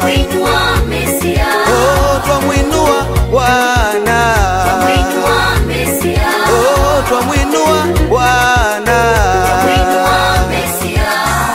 Twamuinua Mesia. Oh, twamuinua Bwana. Twamuinua Mesia. Oh, twamuinua Bwana. Twamuinua Mesia.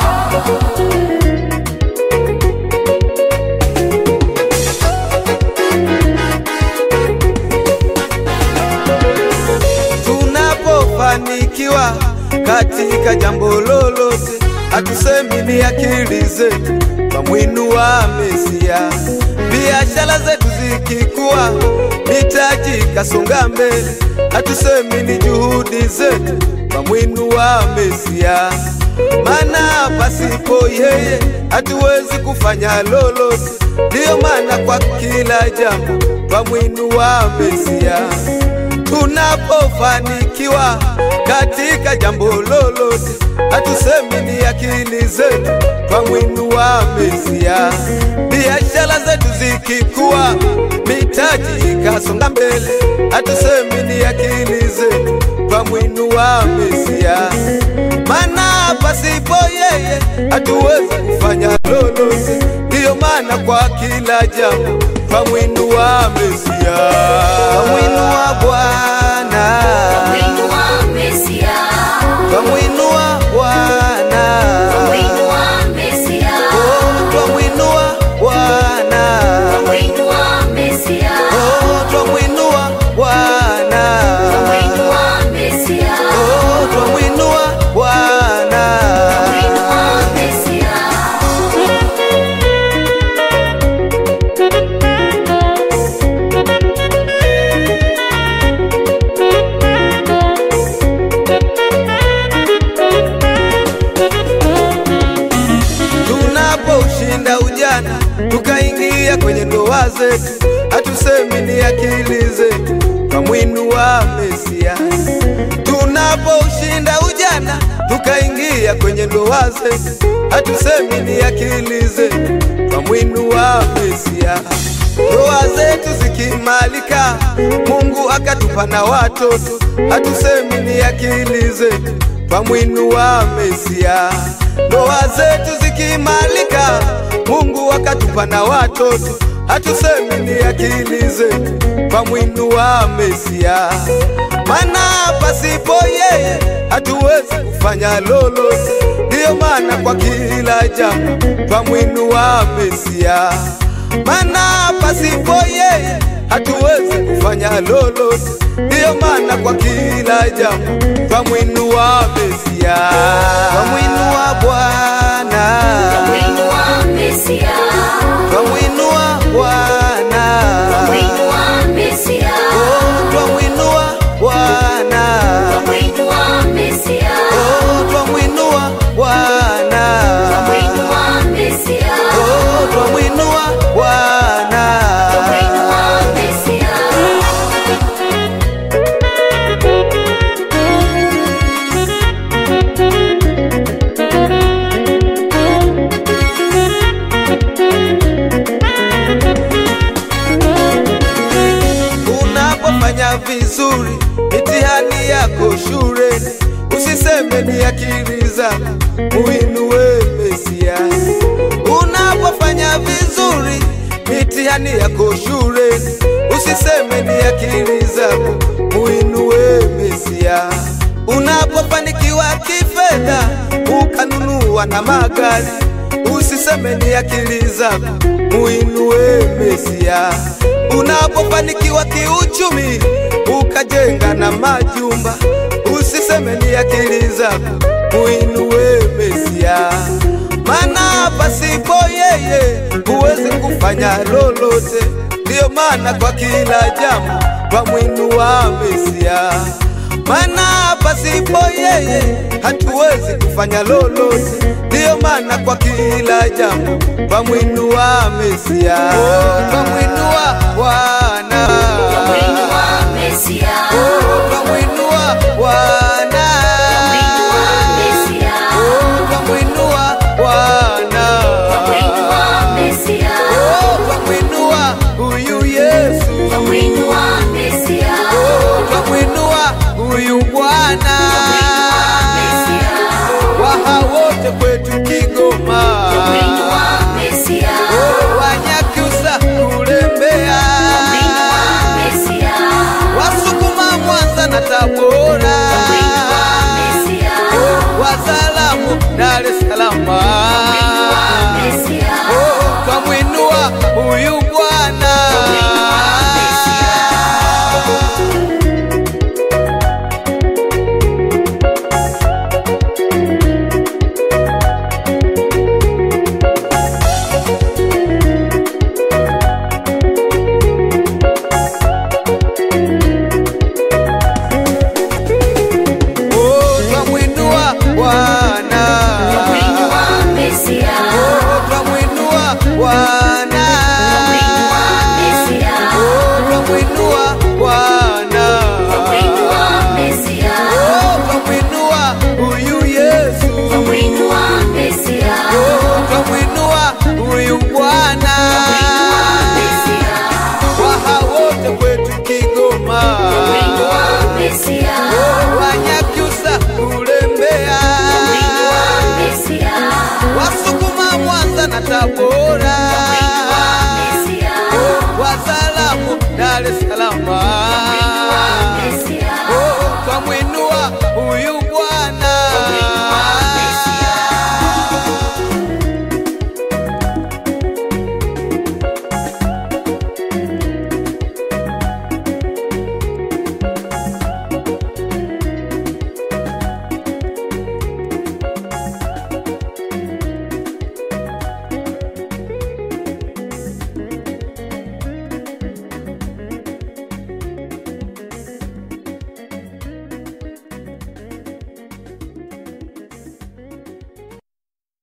Tunapofanikiwa katika jambo lolote, hatusemi ni akili zetu, twamuinua Mesia. Biashara zetu zikikua, mitaji kasonga mbele, hatusemi ni juhudi zetu, twamuinua Mesia. Maana pasipo yeye hatuwezi kufanya lolote, ndiyo maana kwa kila jambo twamuinua Mesia. Tunapofanikiwa katika jambo lolote, hatusemi ni akili zetu, twamuinua Mesia. Biashara zetu zikikua, mitaji ikasonga mbele, hatusemi ni akili zetu, twamuinua Mesia. Maana pasipo yeye hatuwezi kufanya lolote, ndiyo maana kwa kila jambo twamuinua Mesia. Twamuinua Bwana. Twamuinua Mesia. Twamuinua Bwana. Twamuinua Mesia. Oh, twamuinua Bwana. Twamuinua Mesia. Oh, twamuinua Bwana. Twamuinua Mesia. Oh, twamuinua Bwana. Twamuinua Mesia. Tunapoushinda ujana tukaingia kwenye ndoa zetu, hatusemi ni akili zetu, twamuinua Mesia. Tunapoushinda ujana tukaingia kwenye ndoa zetu, hatusemi ni akili zetu, twamuinua Mesia. Ndoa zetu zikimalika, Mungu akatupa na watoto, hatusemi ni akili zetu, twamuinua Mesia. Ndoa zetu zikimalika, Mungu akatupa na watoto, hatusemi ni akili zetu, twamuinua Mesia. Maana pasipo yeye hatuwezi kufanya lolote, ndiyo maana kwa kila jambo twamuinua Mesia. Maana pasipo yeye hatuwezi kufanya lolote, ndiyo maana kwa kila jambo twamuinua Mesia. Twamuinua Bwana. Twamuinua Mesia. Twamuinua Bwana. Twamuinua Mesia. Oh, twamuinua Bwana. Twamuinua Mesia. Oh, twamuinua Bwana. Twamuinua Mesia. Oh, twamuinua Bwana. Twamuinua Mesia. Unapofanya vizuri mitihani yako shuleni, usiseme ni akili zako, muinue Mesia. Unapofanya vizuri mitihani yako shuleni, usiseme ni akili zako, muinue Mesia. Unapofanikiwa kifedha ukanunua na magari, usiseme ni akili zako, muinue Mesia. Unapofanikiwa kiuchumi ukajenga na majumba, usiseme ni akili zako, muinue Mesia. Maana pasipo yeye huwezi kufanya lolote, ndiyo maana kwa kila jambo twamuinua Mesia. Maana pasipo yeye hatuwezi kufanya lolote, ndiyo maana kwa kila jambo twamuinua Mesia. Oh, twamuinua Bwana. Twamuinua Mesia. Oh, twamuinua Bwana. Twamuinua Mesia. Oh, twamuinua Bwana. Twamuinua Mesia. Oh, twamuinua huyu Yesu. Twamuinua Mesia. Oh, twamuinua huyu Bwana. Twamuinua Mesia. Waha wote kwetu Kigoma. Twamuinua Mesia. Oh, Tabora, Mesia, wasalamu Dar es Salaam.